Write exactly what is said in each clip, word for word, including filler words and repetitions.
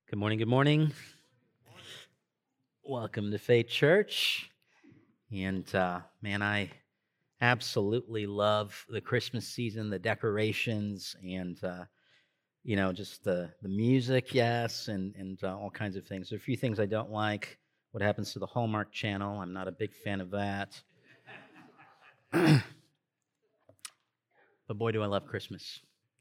Good morning, good morning. Welcome to Faith Church. And uh, man, I absolutely love the Christmas season, the decorations, and uh, you know, just the the music, yes, and and uh, all kinds of things. There are a few things I don't like. What happens to the Hallmark Channel? I'm not a big fan of that. But boy, do I love Christmas.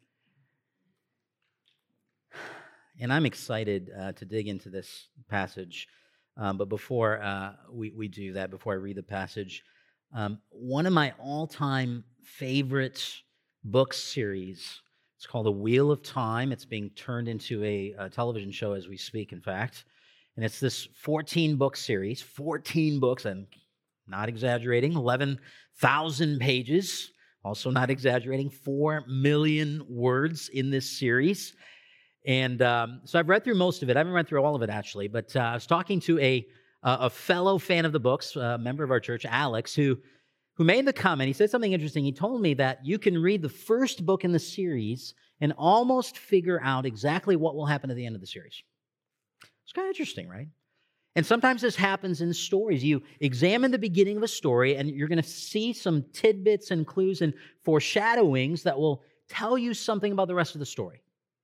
And I'm excited uh, to dig into this passage. Um, but before uh, we, we do that, before I read the passage, um, one of my all-time favorite book series, it's called The Wheel of Time. It's being turned into a, a television show as we speak, in fact. And it's this fourteen-book series, fourteen books, I'm not exaggerating, eleven thousand pages, also not exaggerating, four million words in this series. And um, so I've read through most of it. I haven't read through all of it, actually. But uh, I was talking to a, uh, a fellow fan of the books, a member of our church, Alex, who, who made the comment. He said something interesting. He told me that you can read the first book in the series and almost figure out exactly what will happen at the end of the series. It's kind of interesting, right? And sometimes this happens in stories. You examine the beginning of a story, and you're going to see some tidbits and clues and foreshadowings that will tell you something about the rest of the story.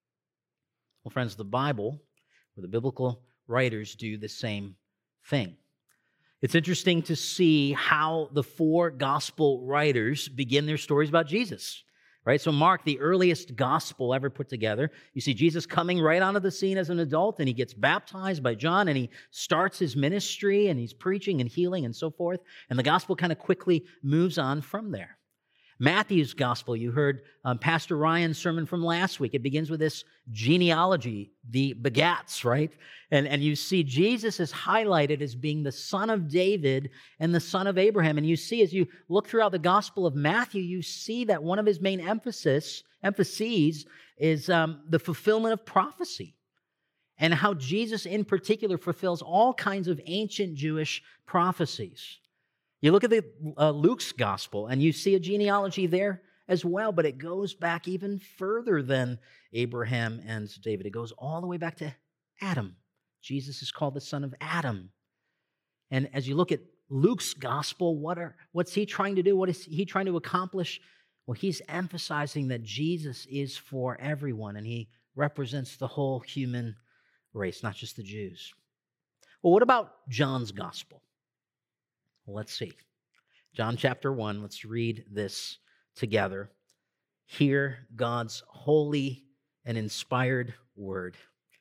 Well, friends, the Bible, or the biblical writers, do the same thing. It's interesting to see how the four gospel writers begin their stories about Jesus, right? So Mark, the earliest gospel ever put together, you see Jesus coming right onto the scene as an adult, and he gets baptized by John, and he starts his ministry, and he's preaching and healing and so forth, and the gospel kind of quickly moves on from there. Matthew's gospel, you heard um, Pastor Ryan's sermon from last week. It begins with this genealogy, the begats, right? And, and you see Jesus is highlighted as being the son of David and the son of Abraham. And you see, as you look throughout the gospel of Matthew, you see that one of his main emphasis, emphases is um, the fulfillment of prophecy, and how Jesus in particular fulfills all kinds of ancient Jewish prophecies. You look at the uh, Luke's gospel, and you see a genealogy there as well, but it goes back even further than Abraham and David. It goes all the way back to Adam. Jesus is called the son of Adam. And as you look at Luke's gospel, what are what's he trying to do? What is he trying to accomplish? Well, he's emphasizing that Jesus is for everyone, and he represents the whole human race, not just the Jews. Well, what about John's gospel? Well, let's see. John chapter one, let's read this together. Hear God's holy and inspired word.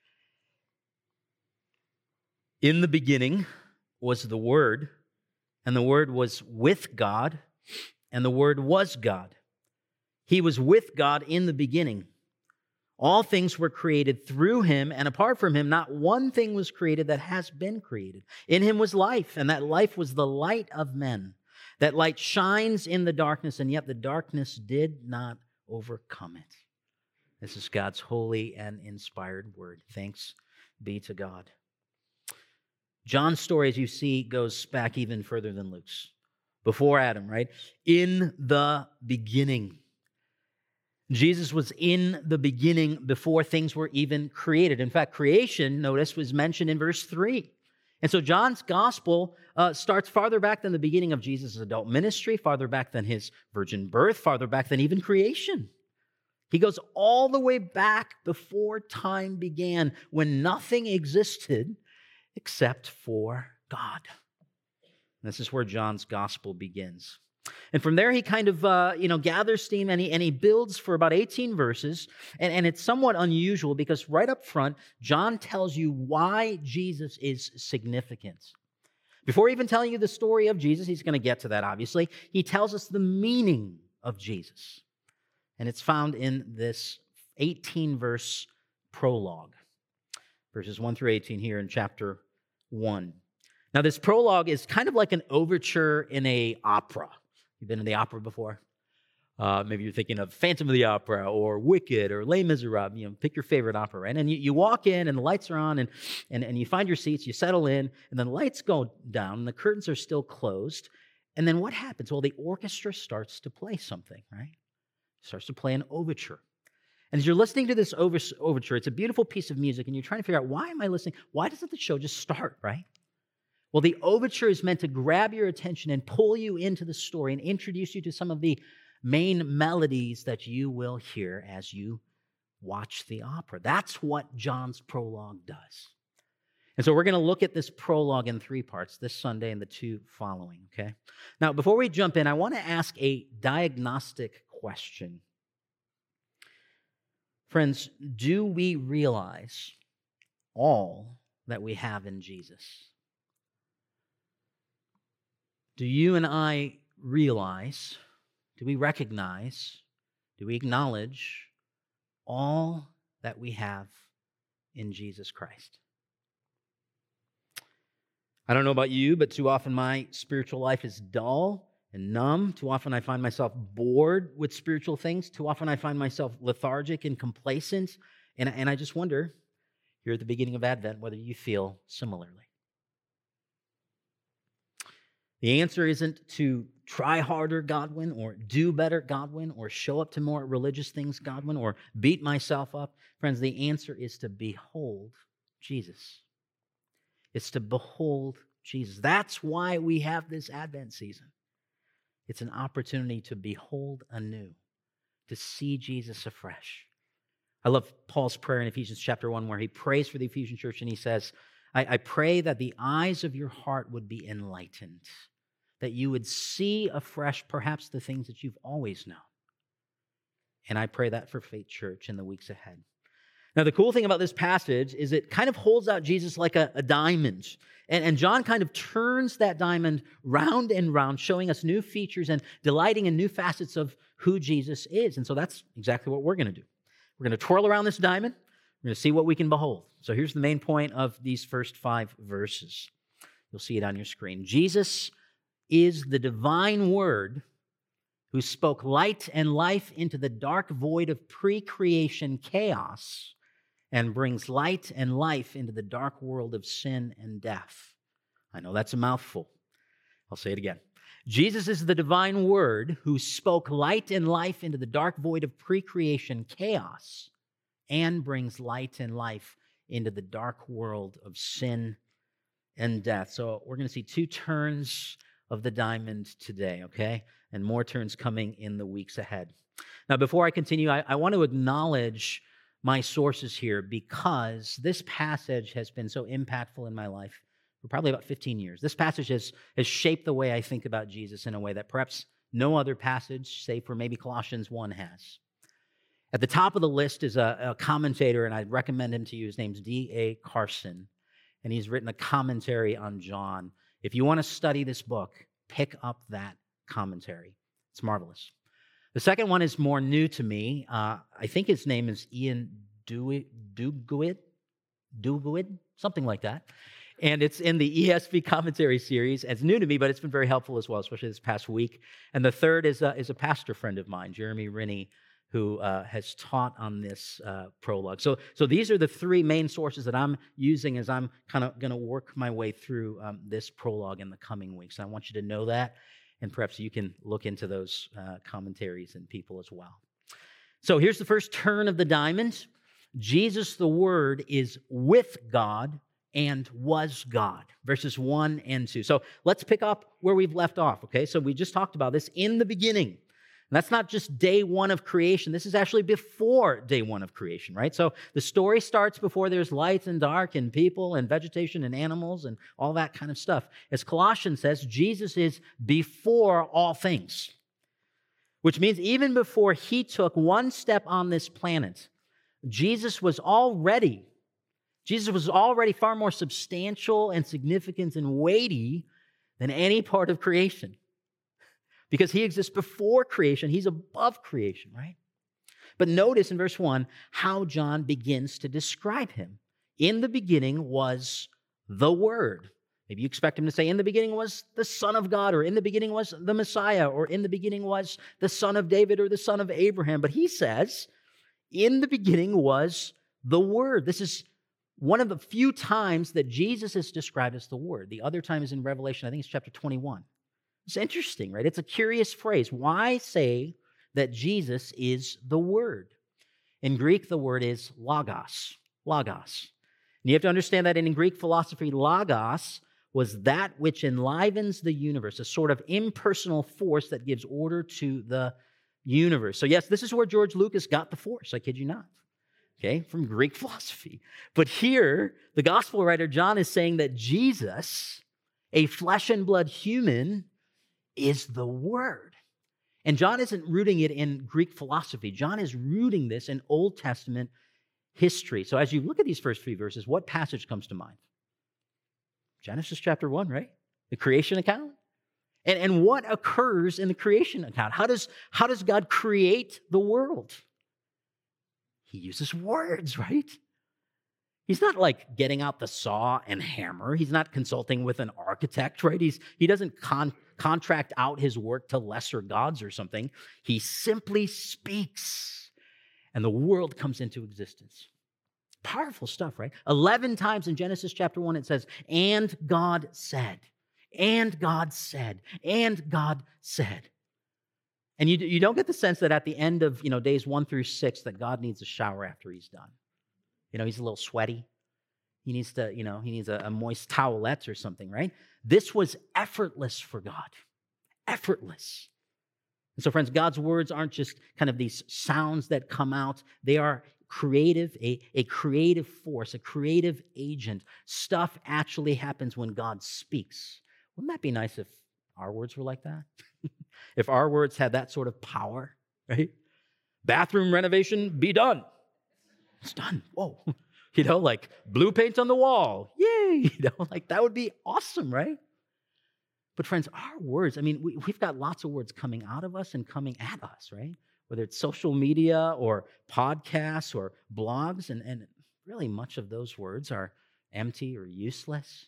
In the beginning was the Word, and the Word was with God, and the Word was God. He was with God in the beginning. All things were created through him, and apart from him, not one thing was created that has been created. In him was life, and that life was the light of men. That light shines in the darkness, and yet the darkness did not overcome it. This is God's holy and inspired word. Thanks be to God. John's story, as you see, goes back even further than Luke's. Before Adam, right? In the beginning. Jesus was in the beginning before things were even created. In fact, creation, notice, was mentioned in verse three. And so John's gospel uh, starts farther back than the beginning of Jesus' adult ministry, farther back than his virgin birth, farther back than even creation. He goes all the way back before time began, when nothing existed except for God. And this is where John's gospel begins. And from there, he kind of, uh, you know, gathers steam, and he, and he builds for about eighteen verses. And, and it's somewhat unusual because right up front, John tells you why Jesus is significant. Before even telling you the story of Jesus, he's going to get to that, obviously. He tells us the meaning of Jesus. And it's found in this eighteen-verse prologue. Verses one through eighteen here in chapter one. Now, this prologue is kind of like an overture in an opera. You've been in the opera before? Uh, maybe you're thinking of Phantom of the Opera or Wicked or Les Miserables. You know, pick your favorite opera, right? And you, you walk in and the lights are on and, and, and you find your seats, you settle in, and then the lights go down and the curtains are still closed. And then what happens? Well, the orchestra starts to play something, right? It starts to play an overture. And as you're listening to this over- overture, it's a beautiful piece of music, and you're trying to figure out, why am I listening? Why doesn't the show just start, right? Well, the overture is meant to grab your attention and pull you into the story and introduce you to some of the main melodies that you will hear as you watch the opera. That's what John's prologue does. And so we're going to look at this prologue in three parts, this Sunday and the two following, okay? Now, before we jump in, I want to ask a diagnostic question. Friends, do we realize all that we have in Jesus? Do you and I realize, do we recognize, do we acknowledge all that we have in Jesus Christ? I don't know about you, but too often my spiritual life is dull and numb. Too often I find myself bored with spiritual things. Too often I find myself lethargic and complacent. And, and I just wonder, here at the beginning of Advent, whether you feel similarly. The answer isn't to try harder, Godwin, or do better, Godwin, or show up to more religious things, Godwin, or beat myself up. Friends, the answer is to behold Jesus. It's to behold Jesus. That's why we have this Advent season. It's an opportunity to behold anew, to see Jesus afresh. I love Paul's prayer in Ephesians chapter one, where he prays for the Ephesian church, and he says, I, I pray that the eyes of your heart would be enlightened, that you would see afresh perhaps the things that you've always known. And I pray that for Faith Church in the weeks ahead. Now, the cool thing about this passage is it kind of holds out Jesus like a, a diamond. And, and John kind of turns that diamond round and round, showing us new features and delighting in new facets of who Jesus is. And so that's exactly what we're going to do. We're going to twirl around this diamond. We're going to see what we can behold. So here's the main point of these first five verses. You'll see it on your screen. Jesus is the divine Word who spoke light and life into the dark void of pre-creation chaos and brings light and life into the dark world of sin and death. I know that's a mouthful. I'll say it again. Jesus is the divine Word who spoke light and life into the dark void of pre-creation chaos and brings light and life into the dark world of sin and death. So we're going to see two turns of the diamond today, okay? And more turns coming in the weeks ahead. Now, before I continue, I, I want to acknowledge my sources here, because this passage has been so impactful in my life for probably about fifteen years. This passage has, has shaped the way I think about Jesus in a way that perhaps no other passage, save for maybe Colossians one, has. At the top of the list is a, a commentator, and I'd recommend him to you. His name's D A Carson, and he's written a commentary on John. If you want to study this book, pick up that commentary. It's marvelous. The second one is more new to me. Uh, I think his name is Ian Duguid, Duguid, Duguid, something like that. And it's in the E S V commentary series. It's new to me, but it's been very helpful as well, especially this past week. And the third is a, is a pastor friend of mine, Jeremy Rinney, who uh, has taught on this uh, prologue. So, so these are the three main sources that I'm using as I'm kind of going to work my way through um, this prologue in the coming weeks. And I want you to know that, and perhaps you can look into those uh, commentaries and people as well. So here's the first turn of the diamond. Jesus, the Word, is with God and was God, verses one and two. So let's pick up where we've left off, okay? So we just talked about this in the beginning. And that's not just day one of creation. This is actually before day one of creation, right? So the story starts before there's light and dark and people and vegetation and animals and all that kind of stuff. As Colossians says, Jesus is before all things, which means even before he took one step on this planet, Jesus was already, Jesus was already far more substantial and significant and weighty than any part of creation. Because he exists before creation. He's above creation, right? But notice in verse one how John begins to describe him. In the beginning was the Word. Maybe you expect him to say, in the beginning was the Son of God, or in the beginning was the Messiah, or in the beginning was the Son of David, or the Son of Abraham. But he says, in the beginning was the Word. This is one of the few times that Jesus is described as the Word. The other time is in Revelation, I think it's chapter twenty-one. It's interesting, right? It's a curious phrase. Why say that Jesus is the Word? In Greek, the word is logos. Logos. And you have to understand that in Greek philosophy, logos was that which enlivens the universe, a sort of impersonal force that gives order to the universe. So yes, this is where George Lucas got the force, I kid you not, okay, from Greek philosophy. But here, the gospel writer John is saying that Jesus, a flesh and blood human, is the Word. And John isn't rooting it in Greek philosophy. John is rooting this in Old Testament history. So as you look at these first three verses, what passage comes to mind? Genesis chapter one, right? The creation account. And, and what occurs in the creation account? How does, how does God create the world? He uses words, right? He's not like getting out the saw and hammer. He's not consulting with an architect, right? He's, he doesn't con, contract out his work to lesser gods or something. He simply speaks, and the world comes into existence. Powerful stuff, right? Eleven times in Genesis chapter one, it says, and God said, and God said, and God said. And you, you don't get the sense that at the end of, you know, days one through six, that God needs a shower after he's done. You know, he's a little sweaty. He needs to, you know, he needs a, a moist towelette or something, right? This was effortless for God. Effortless. And so, friends, God's words aren't just kind of these sounds that come out. They are creative, a, a creative force, a creative agent. Stuff actually happens when God speaks. Wouldn't that be nice if our words were like that? If our words had that sort of power, right? Bathroom renovation, be done. It's done. Whoa. You know, like blue paint on the wall. Yay. You know, like that would be awesome, right? But friends, our words, I mean, we, we've got lots of words coming out of us and coming at us, right? Whether it's social media or podcasts or blogs, and, and really much of those words are empty or useless.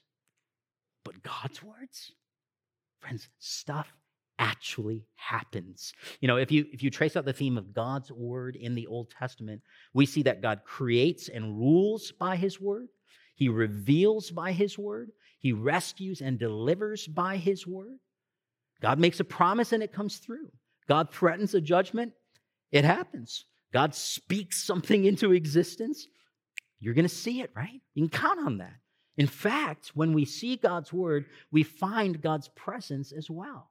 But God's words, friends, stuff actually happens. You know, if you if you trace out the theme of God's word in the Old Testament, we see that God creates and rules by his word. He reveals by his word. He rescues and delivers by his word. God makes a promise and it comes through. God threatens a judgment. It happens. God speaks something into existence. You're going to see it, right? You can count on that. In fact, when we see God's word, we find God's presence as well.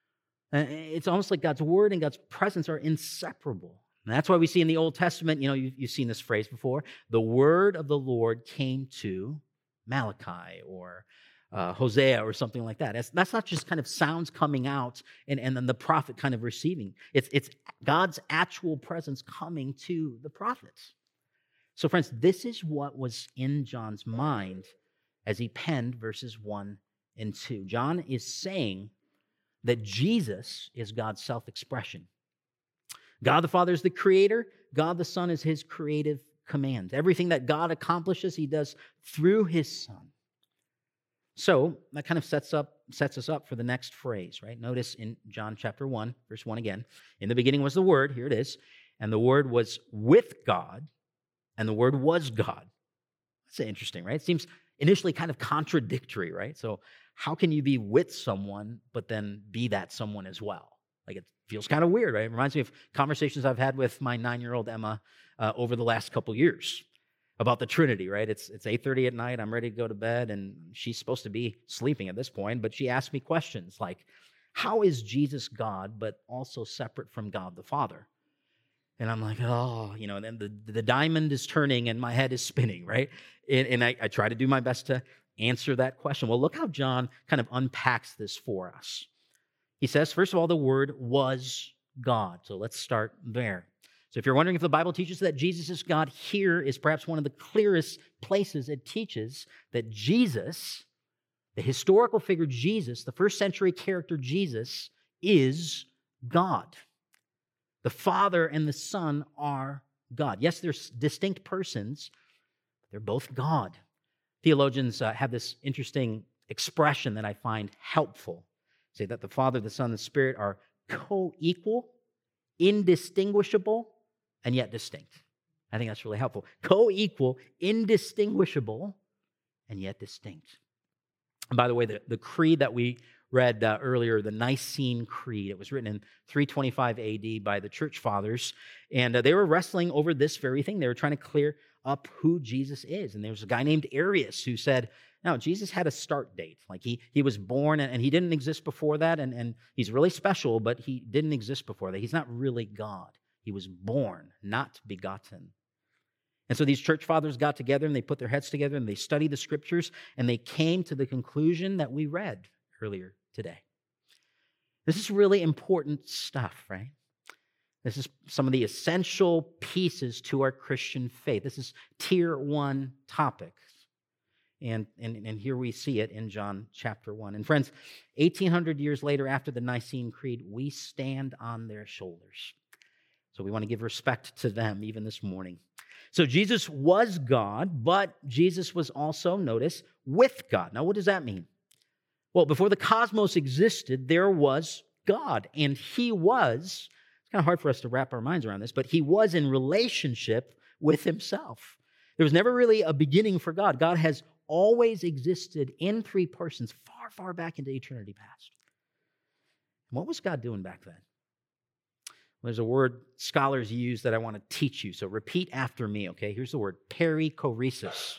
It's almost like God's word and God's presence are inseparable. And that's why we see in the Old Testament, you know, you've, you've seen this phrase before, the word of the Lord came to Malachi or uh, Hosea or something like that. That's, that's not just kind of sounds coming out and, and then the prophet kind of receiving. It's, it's God's actual presence coming to the prophets. So friends, this is what was in John's mind as he penned verses one and two. John is saying that Jesus is God's self-expression. God the Father is the creator. God the Son is his creative command. Everything that God accomplishes, he does through his Son. So that kind of sets up sets us up for the next phrase, right? Notice in John chapter one, verse one again, in the beginning was the Word, here it is, and the Word was with God, and the Word was God. That's interesting, right? It seems initially kind of contradictory, right? So how can you be with someone, but then be that someone as well? Like it feels kind of weird, right? It reminds me of conversations I've had with my nine-year-old Emma uh, over the last couple years about the Trinity, right? It's it's eight thirty at night. I'm ready to go to bed, and she's supposed to be sleeping at this point, but she asked me questions like, how is Jesus God, but also separate from God the Father? And I'm like, oh, you know, and then the, the diamond is turning and my head is spinning, right? And, and I, I try to do my best to answer that question. Well, look how John kind of unpacks this for us. He says, first of all, the Word was God. So let's start there. So if you're wondering if the Bible teaches that Jesus is God, here is perhaps one of the clearest places it teaches that Jesus, the historical figure Jesus, the first century character Jesus, is God. The Father and the Son are God. Yes, they're distinct persons, but they're both God. Theologians uh, have this interesting expression that I find helpful. Say that the Father, the Son, and the Spirit are co-equal, indistinguishable, and yet distinct. I think that's really helpful. Co-equal, indistinguishable, and yet distinct. And by the way, the, the creed that we read uh, earlier the Nicene Creed. It was written in three twenty-five A D by the church fathers, and uh, they were wrestling over this very thing. They were trying to clear up who Jesus is. And there was a guy named Arius who said, no, Jesus had a start date. Like he he was born and, and he didn't exist before that, and, and he's really special, but he didn't exist before that. He's not really God. He was born, not begotten. And so these church fathers got together and they put their heads together and they studied the scriptures and they came to the conclusion that we read earlier today. This is really important stuff, right? This is some of the essential pieces to our Christian faith. This is tier one topics. And, and, and here we see it in John chapter one. And friends, eighteen hundred years later after the Nicene Creed, we stand on their shoulders. So we want to give respect to them even this morning. So Jesus was God, but Jesus was also, notice, with God. Now what does that mean? Well, before the cosmos existed, there was God, and he was, it's kind of hard for us to wrap our minds around this, but he was in relationship with himself. There was never really a beginning for God. God has always existed in three persons far, far back into eternity past. What was God doing back then? Well, there's a word scholars use that I want to teach you, so repeat after me, okay? Here's the word, perichoresis.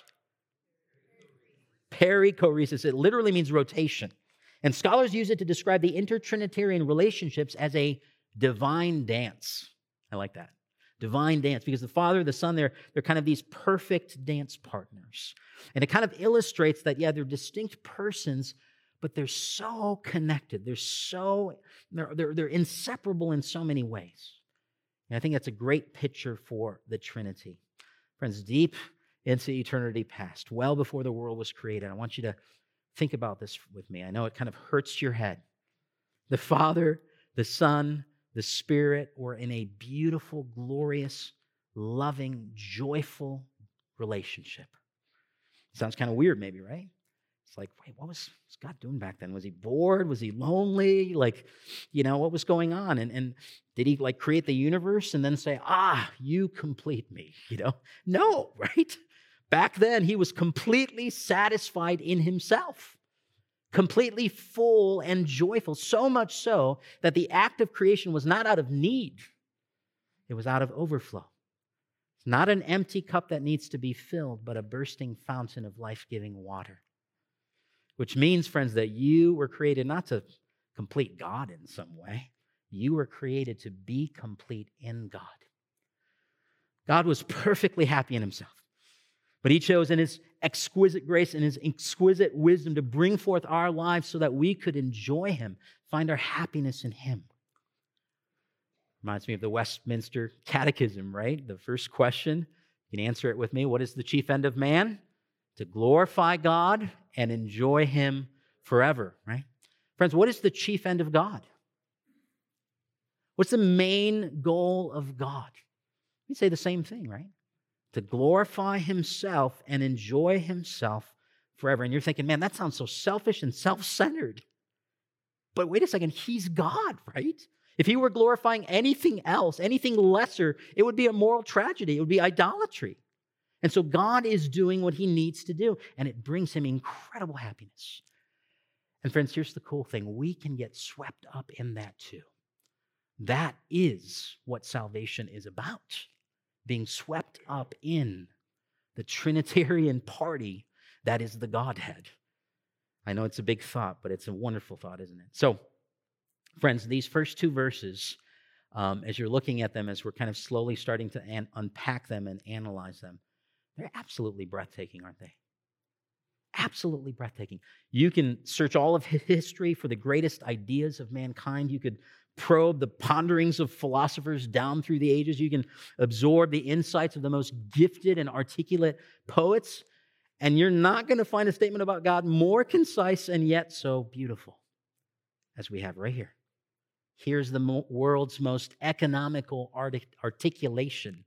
Perichoresis. It literally means rotation. And scholars use it to describe the intertrinitarian relationships as a divine dance. I like that. Divine dance, because the Father, the Son, they're, they're kind of these perfect dance partners. And it kind of illustrates that, yeah, they're distinct persons, but they're so connected. They're so, they're, they're, they're inseparable in so many ways. And I think that's a great picture for the Trinity. Friends, deep into eternity past, well before the world was created, I want you to think about this with me. I know it kind of hurts your head. The Father, the Son, the Spirit were in a beautiful, glorious, loving, joyful relationship. Sounds kind of weird maybe, right? It's like, wait, what was, was God doing back then? Was he bored? Was he lonely? Like, you know, what was going on? And, and did he like create the universe and then say, ah, you complete me, you know? No, right? Back then, he was completely satisfied in himself, completely full and joyful, so much so that the act of creation was not out of need. It was out of overflow. It's not an empty cup that needs to be filled, but a bursting fountain of life-giving water. Which means, friends, that you were created not to complete God in some way. You were created to be complete in God. God was perfectly happy in himself. But he chose in his exquisite grace and his exquisite wisdom to bring forth our lives so that we could enjoy him, find our happiness in him. Reminds me of the Westminster Catechism, right? The first question, you can answer it with me. What is the chief end of man? To glorify God and enjoy him forever, right? Friends, what is the chief end of God? What's the main goal of God? We say the same thing, right? To glorify himself and enjoy himself forever. And you're thinking, man, that sounds so selfish and self-centered. But wait a second, he's God, right? If he were glorifying anything else, anything lesser, it would be a moral tragedy. It would be idolatry. And so God is doing what he needs to do, and it brings him incredible happiness. And friends, here's the cool thing. We can get swept up in that too. That is what salvation is about. Being swept up in the Trinitarian party that is the Godhead. I know it's a big thought, but it's a wonderful thought, isn't it? So, friends, these first two verses, um, as you're looking at them, as we're kind of slowly starting to an- unpack them and analyze them, they're absolutely breathtaking, aren't they? Absolutely breathtaking. You can search all of history for the greatest ideas of mankind. You could probe the ponderings of philosophers down through the ages. You can absorb the insights of the most gifted and articulate poets, and you're not going to find a statement about God more concise and yet so beautiful as we have right here. Here's the mo- world's most economical art- articulation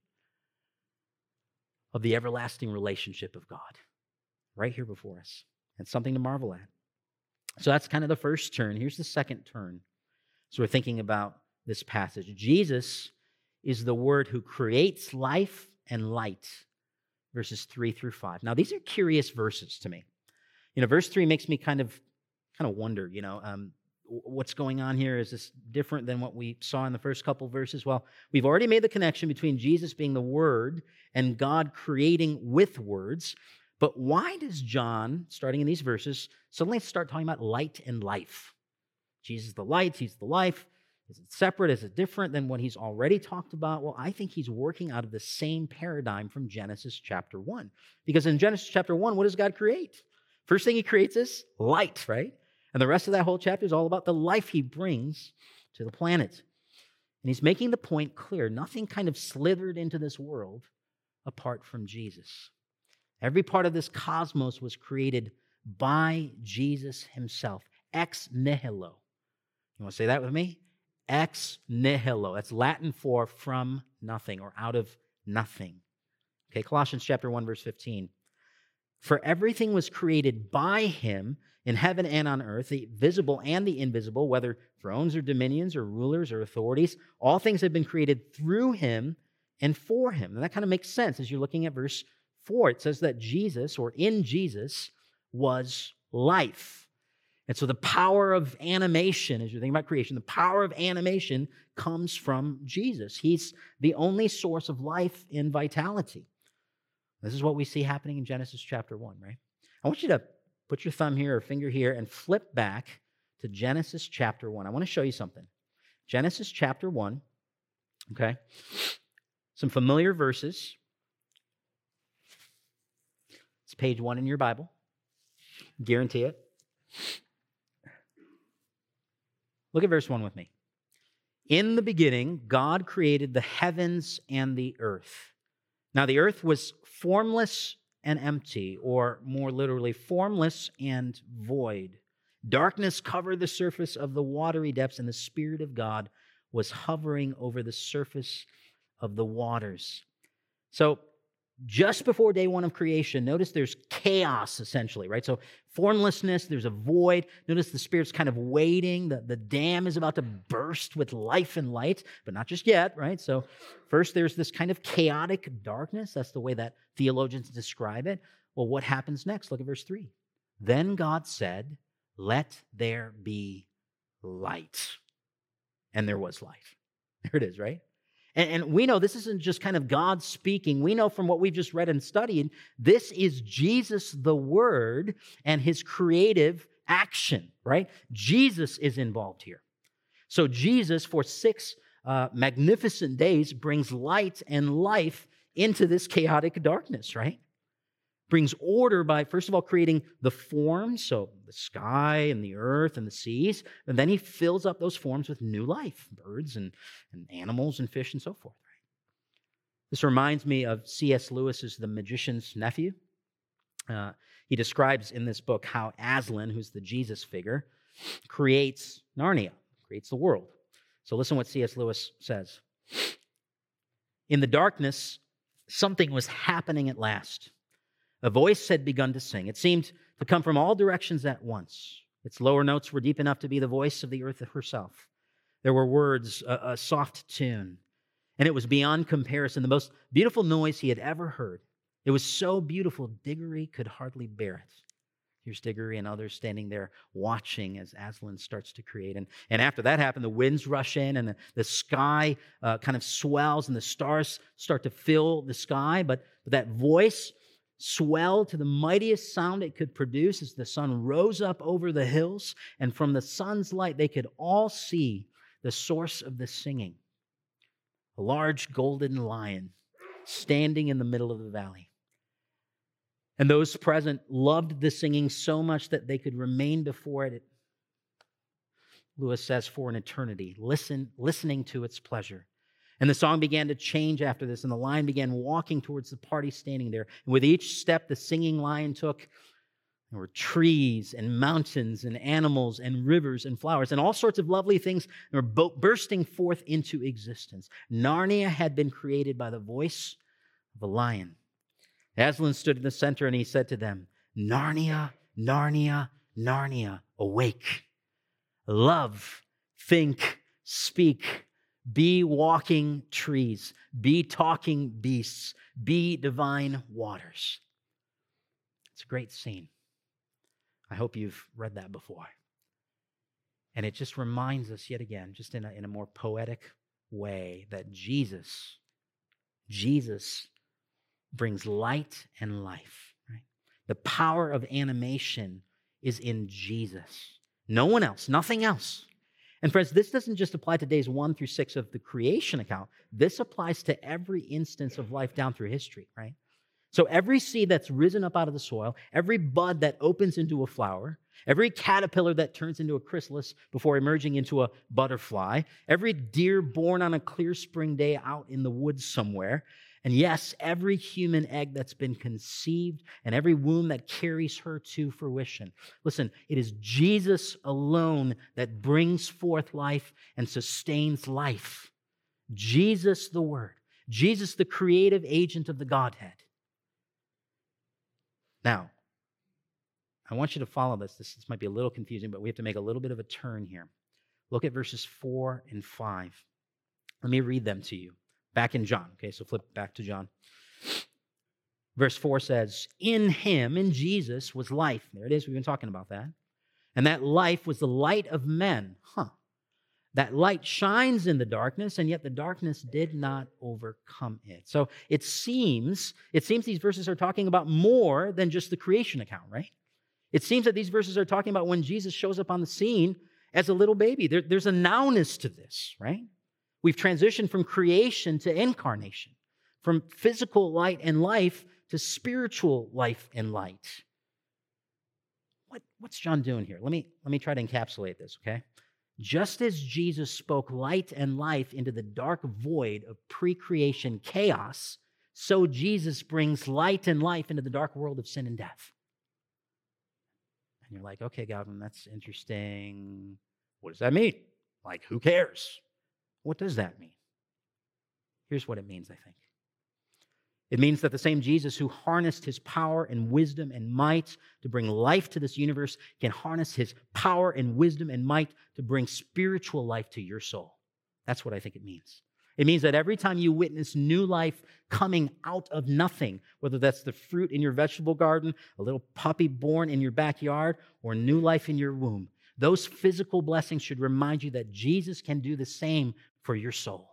of the everlasting relationship of God right here before us. It's something to marvel at. So that's kind of the first turn. Here's the second turn. So we're thinking about this passage. Jesus is the Word who creates life and light, verses three through five. Now, these are curious verses to me. You know, verse three makes me kind of kind of wonder, you know, um, what's going on here? Is this different than what we saw in the first couple verses? Well, we've already made the connection between Jesus being the Word and God creating with words. But why does John, starting in these verses, suddenly start talking about light and life? Jesus is the light, he's the life. Is it separate? Is it different than what he's already talked about? Well, I think he's working out of the same paradigm from Genesis chapter one. Because in Genesis chapter one, what does God create? First thing he creates is light, right? And the rest of that whole chapter is all about the life he brings to the planet. And he's making the point clear. Nothing kind of slithered into this world apart from Jesus. Every part of this cosmos was created by Jesus himself. Ex nihilo. You want to say that with me? Ex nihilo. That's Latin for from nothing or out of nothing. Okay, Colossians chapter one, verse fifteen. For everything was created by him in heaven and on earth, the visible and the invisible, whether thrones or dominions or rulers or authorities. All things have been created through him and for him. And that kind of makes sense as you're looking at verse four. It says that Jesus, or in Jesus, was life. And so the power of animation, as you're thinking about creation, the power of animation comes from Jesus. He's the only source of life and vitality. This is what we see happening in Genesis chapter one, right? I want you to put your thumb here or finger here and flip back to Genesis chapter one. I want to show you something. Genesis chapter one, okay? Some familiar verses. It's page one in your Bible. Guarantee it. Look at verse one with me. In the beginning, God created the heavens and the earth. Now, the earth was formless and empty, or more literally, formless and void. Darkness covered the surface of the watery depths, and the Spirit of God was hovering over the surface of the waters. So, just before day one of creation, notice there's chaos, essentially, right? So formlessness, there's a void. Notice the Spirit's kind of waiting. The, the dam is about to burst with life and light, but not just yet, right? So first there's this kind of chaotic darkness. That's the way that theologians describe it. Well, what happens next? Look at verse three. Then God said, "Let there be light." And there was light. There it is, right? And we know this isn't just kind of God speaking. We know from what we've just read and studied, this is Jesus, the Word, and his creative action, right? Jesus is involved here. So Jesus, for six uh, magnificent days, brings light and life into this chaotic darkness, right? Brings order by, first of all, creating the forms, so the sky and the earth and the seas, and then he fills up those forms with new life, birds and, and animals and fish and so forth. Right? This reminds me of C S Lewis's The Magician's Nephew. Uh, he describes in this book how Aslan, who's the Jesus figure, creates Narnia, creates the world. So listen what C S Lewis says. In the darkness, something was happening at last. A voice had begun to sing. It seemed to come from all directions at once. Its lower notes were deep enough to be the voice of the earth herself. There were words, a, a soft tune, and it was beyond comparison the most beautiful noise he had ever heard. It was so beautiful, Diggory could hardly bear it. Here's Diggory and others standing there watching as Aslan starts to create. And, and after that happened, the winds rush in and the, the sky uh, kind of swells and the stars start to fill the sky. But, but that voice swelled to the mightiest sound it could produce as the sun rose up over the hills, and from the sun's light they could all see the source of the singing. A large golden lion standing in the middle of the valley. And those present loved the singing so much that they could remain before it, Lewis says, for an eternity, listen, listening to its pleasure. And the song began to change after this, and the lion began walking towards the party standing there. And with each step the singing lion took, there were trees and mountains and animals and rivers and flowers and all sorts of lovely things that were bursting forth into existence. Narnia had been created by the voice of a lion. Aslan stood in the center and he said to them, "Narnia, Narnia, Narnia, awake. Love, think, speak. Be walking trees, be talking beasts, be divine waters." It's a great scene. I hope you've read that before. And it just reminds us yet again, just in a, in a more poetic way, that Jesus, Jesus brings light and life. Right? The power of animation is in Jesus. No one else, nothing else. And friends, this doesn't just apply to days one through six of the creation account. This applies to every instance of life down through history, right? So every seed that's risen up out of the soil, every bud that opens into a flower, every caterpillar that turns into a chrysalis before emerging into a butterfly, every deer born on a clear spring day out in the woods somewhere, and yes, every human egg that's been conceived and every womb that carries her to fruition. Listen, it is Jesus alone that brings forth life and sustains life. Jesus the Word. Jesus the creative agent of the Godhead. Now, I want you to follow this. this. This might be a little confusing, but we have to make a little bit of a turn here. Look at verses four and five. Let me read them to you. Back in John. Okay, so flip back to John. Verse four says, in him, in Jesus, was life. There it is. We've been talking about that. And that life was the light of men. Huh. That light shines in the darkness, and yet the darkness did not overcome it. So it seems, it seems these verses are talking about more than just the creation account, right? It seems that these verses are talking about when Jesus shows up on the scene as a little baby. There, there's a nowness to this, right? We've transitioned from creation to incarnation, from physical light and life to spiritual life and light. What, what's John doing here? Let me, let me try to encapsulate this, okay? Just as Jesus spoke light and life into the dark void of pre-creation chaos, so Jesus brings light and life into the dark world of sin and death. And you're like, okay, Godwin, that's interesting. What does that mean? Like, who cares? What does that mean? Here's what it means, I think. It means that the same Jesus who harnessed his power and wisdom and might to bring life to this universe can harness his power and wisdom and might to bring spiritual life to your soul. That's what I think it means. It means that every time you witness new life coming out of nothing, whether that's the fruit in your vegetable garden, a little puppy born in your backyard, or new life in your womb, those physical blessings should remind you that Jesus can do the same for your soul.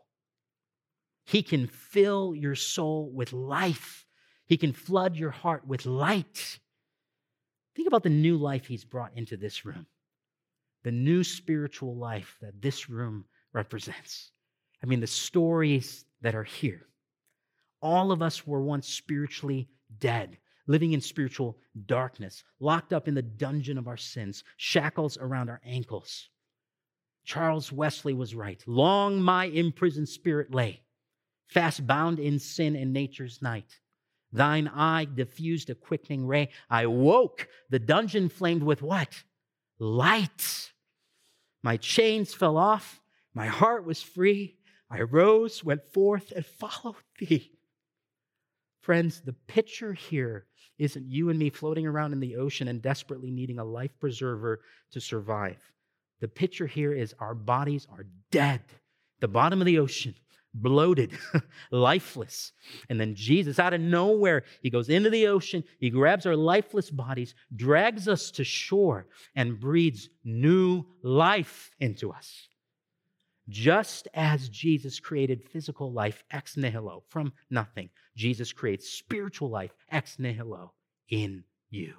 He can fill your soul with life. He can flood your heart with light. Think about the new life he's brought into this room. The new spiritual life that this room represents. I mean, the stories that are here. All of us were once spiritually dead, living in spiritual darkness, locked up in the dungeon of our sins, shackles around our ankles. Charles Wesley was right. Long my imprisoned spirit lay, fast bound in sin and nature's night. Thine eye diffused a quickening ray. I woke, the dungeon flamed with what? Light. My chains fell off. My heart was free. I rose, went forth, and followed thee. Friends, the picture here isn't you and me floating around in the ocean and desperately needing a life preserver to survive. The picture here is our bodies are dead. The bottom of the ocean, bloated, lifeless. And then Jesus, out of nowhere, he goes into the ocean, he grabs our lifeless bodies, drags us to shore, and breathes new life into us. Just as Jesus created physical life ex nihilo, from nothing, Jesus creates spiritual life ex nihilo in you.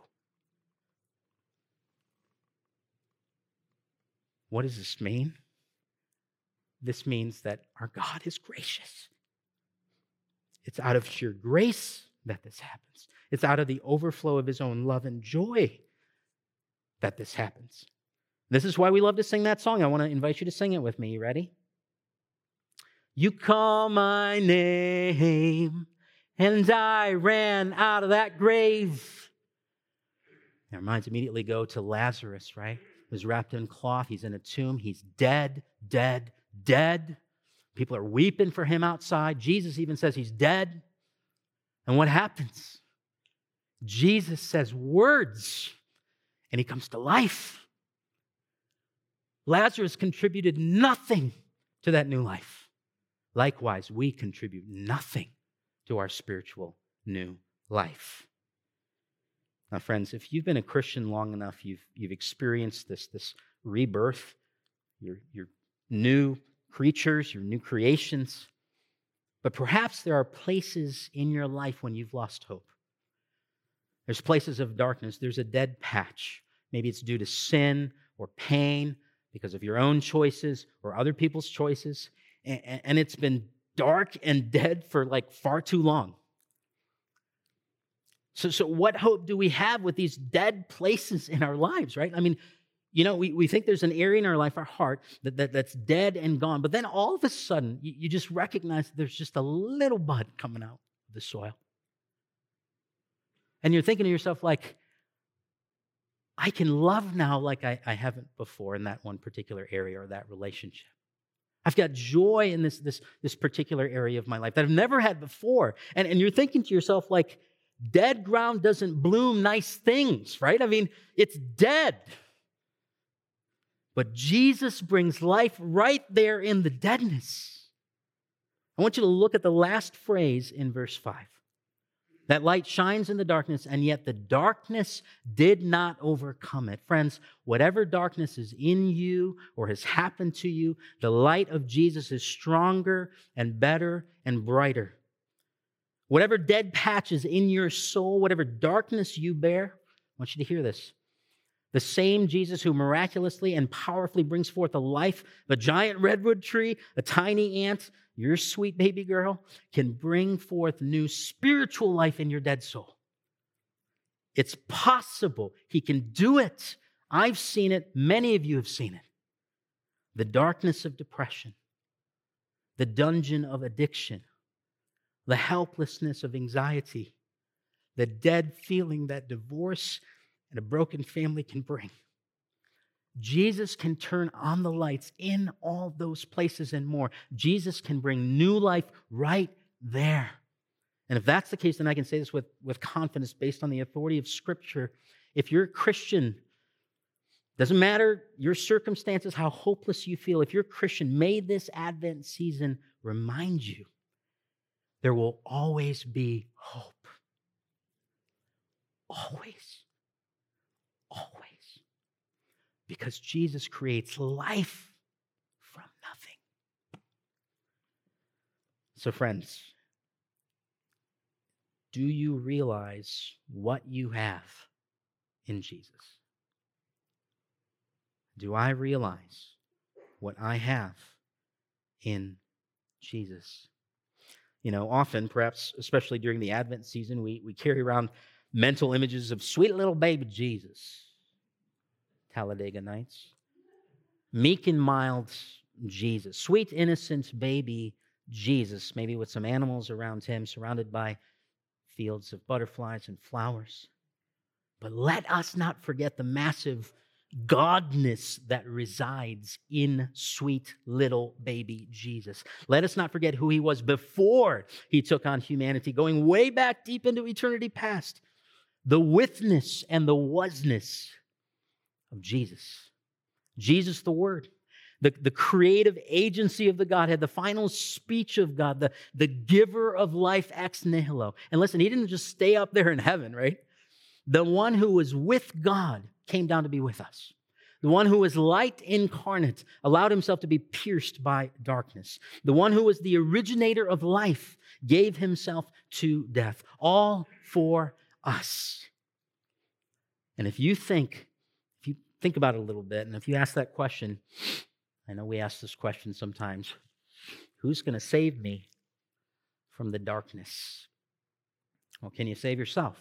What does this mean? This means that our God is gracious. It's out of sheer grace that this happens. It's out of the overflow of his own love and joy that this happens. This is why we love to sing that song. I want to invite you to sing it with me. You ready? You call my name, and I ran out of that grave. Our minds immediately go to Lazarus, right? He was wrapped in cloth. He's in a tomb. He's dead, dead, dead. People are weeping for him outside. Jesus even says he's dead. And what happens? Jesus says words, and he comes to life. Lazarus contributed nothing to that new life. Likewise, we contribute nothing to our spiritual new life. Now, friends, if you've been a Christian long enough, you've, you've experienced this, this rebirth You're, you're new creatures, you're new creations. But perhaps there are places in your life when you've lost hope. There's places of darkness. There's a dead patch. Maybe it's due to sin or pain because of your own choices or other people's choices. And, and it's been dark and dead for like far too long. So, so what hope do we have with these dead places in our lives, right? I mean, you know, we, we think there's an area in our life, our heart, that, that that's dead and gone. But then all of a sudden, you, you just recognize that there's just a little bud coming out of the soil. And you're thinking to yourself like, I can love now like I, I haven't before in that one particular area or that relationship. I've got joy in this, this, this particular area of my life that I've never had before. And, and you're thinking to yourself like, dead ground doesn't bloom nice things, right? I mean, it's dead. But Jesus brings life right there in the deadness. I want you to look at the last phrase in verse five. That light shines in the darkness, and yet the darkness did not overcome it. Friends, whatever darkness is in you or has happened to you, the light of Jesus is stronger and better and brighter. Whatever dead patch is in your soul, whatever darkness you bear, I want you to hear this. The same Jesus who miraculously and powerfully brings forth the life of a giant redwood tree, a tiny ant, your sweet baby girl, can bring forth new spiritual life in your dead soul. It's possible. He can do it. I've seen it. Many of you have seen it. The darkness of depression, the dungeon of addiction, the helplessness of anxiety, the dead feeling that divorce and a broken family can bring. Jesus can turn on the lights in all those places and more. Jesus can bring new life right there. And if that's the case, then I can say this with, with confidence based on the authority of Scripture. If you're a Christian, doesn't matter your circumstances, how hopeless you feel, if you're a Christian, may this Advent season remind you there will always be hope. Always. Always. Because Jesus creates life from nothing. So friends, do you realize what you have in Jesus? Do I realize what I have in Jesus? You know, often, perhaps especially during the Advent season, we, we carry around mental images of sweet little baby Jesus. Talladega Nights. Meek and mild Jesus. Sweet, innocent baby Jesus, maybe with some animals around him, surrounded by fields of butterflies and flowers. But let us not forget the massive godness that resides in sweet little baby Jesus. Let us not forget who he was before he took on humanity, going way back deep into eternity past. The withness and the wasness of Jesus. Jesus the Word. The, the creative agency of the Godhead, the final speech of God, the, the giver of life ex nihilo. And listen, he didn't just stay up there in heaven, right? The one who was with God came down to be with us. The one who was light incarnate allowed himself to be pierced by darkness. The one who was the originator of life gave himself to death, all for us. And if you think, if you think about it a little bit, and if you ask that question, I know we ask this question sometimes, who's going to save me from the darkness? Well, can you save yourself?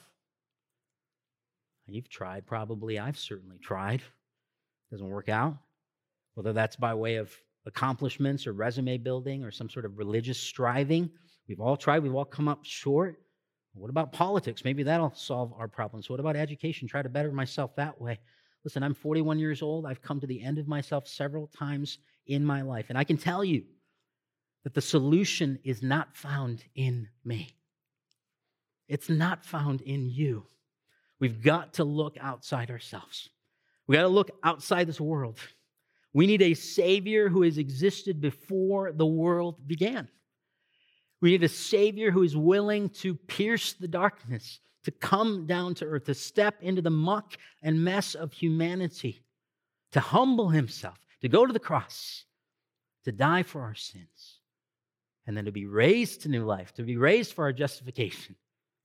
You've tried, probably. I've certainly tried. Doesn't work out. Whether that's by way of accomplishments or resume building or some sort of religious striving. We've all tried. We've all come up short. What about politics? Maybe that'll solve our problems. What about education? Try to better myself that way. Listen, I'm forty-one years old. I've come to the end of myself several times in my life. And I can tell you that the solution is not found in me. It's not found in you. We've got to look outside ourselves. We've got to look outside this world. We need a Savior who has existed before the world began. We need a Savior who is willing to pierce the darkness, to come down to earth, to step into the muck and mess of humanity, to humble himself, to go to the cross, to die for our sins, and then to be raised to new life, to be raised for our justification,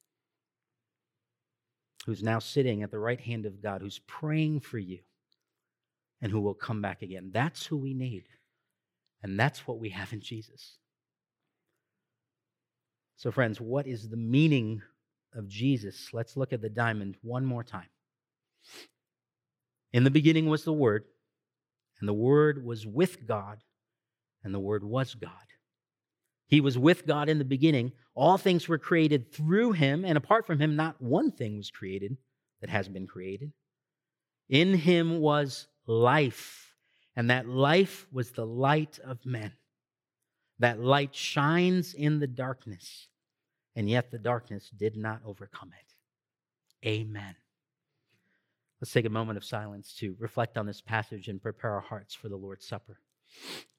who's now sitting at the right hand of God, who's praying for you, and who will come back again. That's who we need, and that's what we have in Jesus. So friends, what is the meaning of Jesus? Let's look at the diamond one more time. In the beginning was the Word, and the Word was with God, and the Word was God. He was with God in the beginning. All things were created through Him, and apart from Him, not one thing was created that has been created. In Him was life, and that life was the light of men. That light shines in the darkness, and yet the darkness did not overcome it. Amen. Let's take a moment of silence to reflect on this passage and prepare our hearts for the Lord's Supper.